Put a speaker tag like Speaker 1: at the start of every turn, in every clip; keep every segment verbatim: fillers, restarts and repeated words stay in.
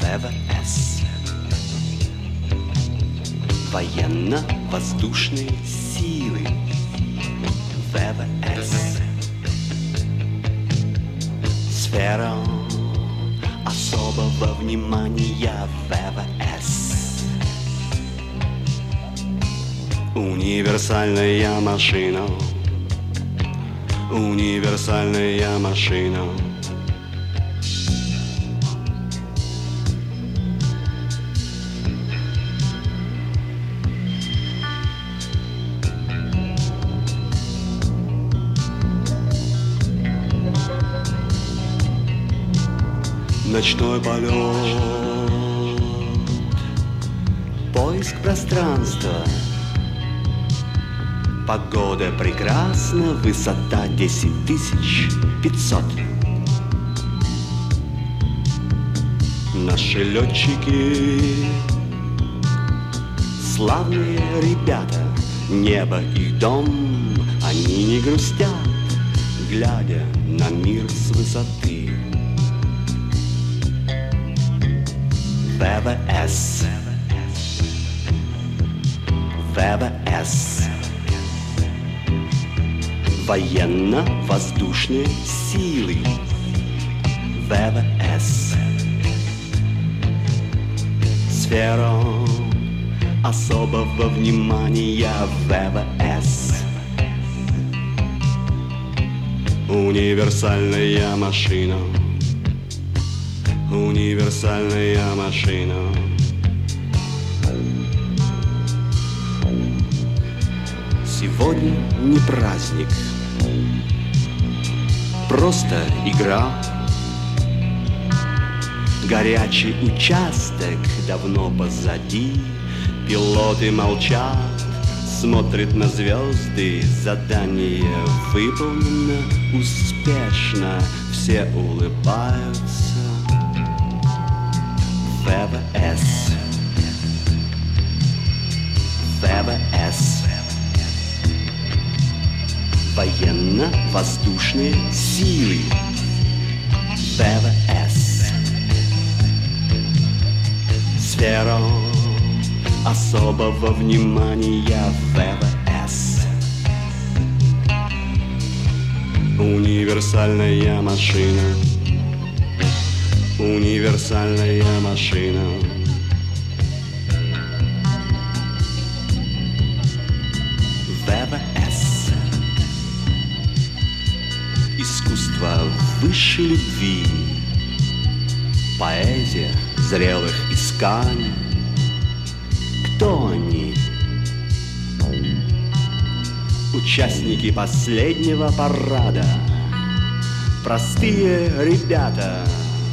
Speaker 1: ВВС. Военно-воздушные силы. ВВС. Сфера особого внимания. ВВС. Универсальная машина. Универсальная машина. Ночной полет, поиск пространства. Погода прекрасна, высота десять тысяч пятьсот. Наши летчики славные ребята, небо и дом, они не грустят, глядя на мир с высоты. ВВС. ВВС. Военно-воздушные силы. ВВС. Сфера особого внимания. ВВС. Универсальная машина. Универсальная машина. Сегодня не праздник, просто игра. Горячий участок давно позади. Пилоты молчат, смотрят на звезды. Задание выполнено успешно, все улыбаются. ВВС. ВВС. Военно-воздушные силы. ВВС. Сфера особого внимания. ВВС. Универсальная машина. Универсальная машина. ВВС. Искусство высшей любви. Поэзия зрелых исканий. Кто они? Участники последнего парада. Простые ребята,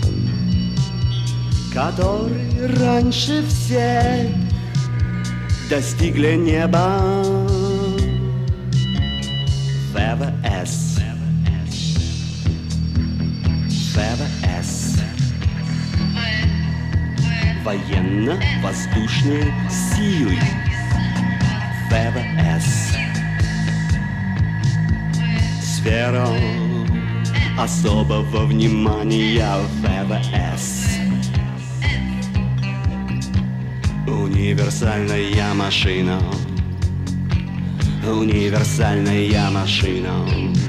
Speaker 1: которые раньше всех достигли неба. ВВС. ВВС. Военно-воздушные силы. ВВС. Сфера особого внимания. ВВС. Универсальная машина. Универсальная машина.